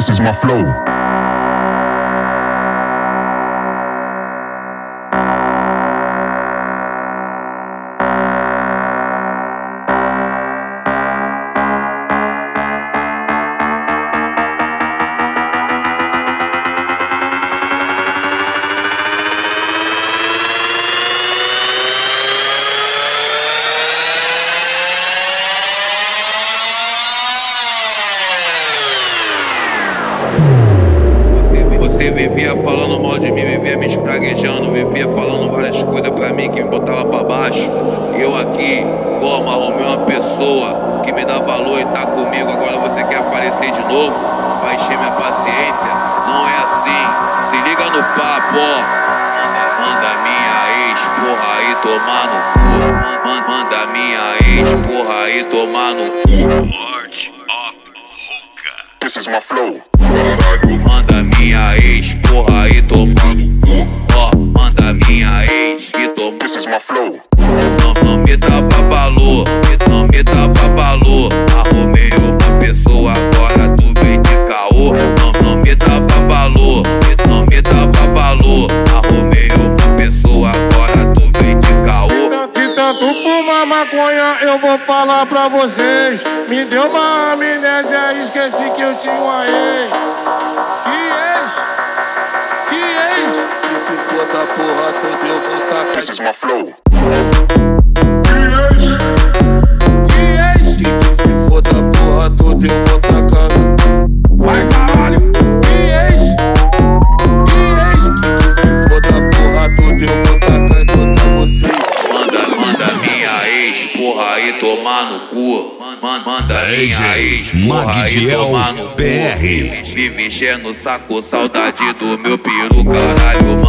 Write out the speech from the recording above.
This is my flow. Você vivia falando mal de mim, vivia me espraguejando, vivia falando várias coisas pra mim que me botava pra baixo. E eu aqui, como arrumei uma pessoa que me dá valor e tá comigo, agora você quer aparecer de novo? Vai encher minha paciência? Não é assim, se liga no papo, ó. Manda minha ex, porra, aí tomar no cu. Manda minha ex, porra, aí tomar no cu. Lord of Hookah. This is my flow. Manda minha ex, porra, aí tomar no cu. Ó, manda minha ex e toma. This is my flow. Não me dava valor, não me dava valor. Arrumei uma pessoa, agora tu vem de caô. Não me dava valor, não me dava valor. Arrumei uma pessoa, agora tu vem de caô. De tanto fumar maconha, eu vou falar pra vocês. Me deu uma amnésia, esqueci que eu tinha uma ex. Que ex? E se for da porra toda eu vou tacar. This is my flow. Que ex? E se for da porra toda eu vou tacar. Vai caralho. Que ex? Que se for da porra toda eu vou tacar e botar você. Manda minha ex, porra, aí tomar no cu. Manda minha ex, porra, aí tomar no cu. PR. Vive enchendo o saco, saudade do meu peru, caralho.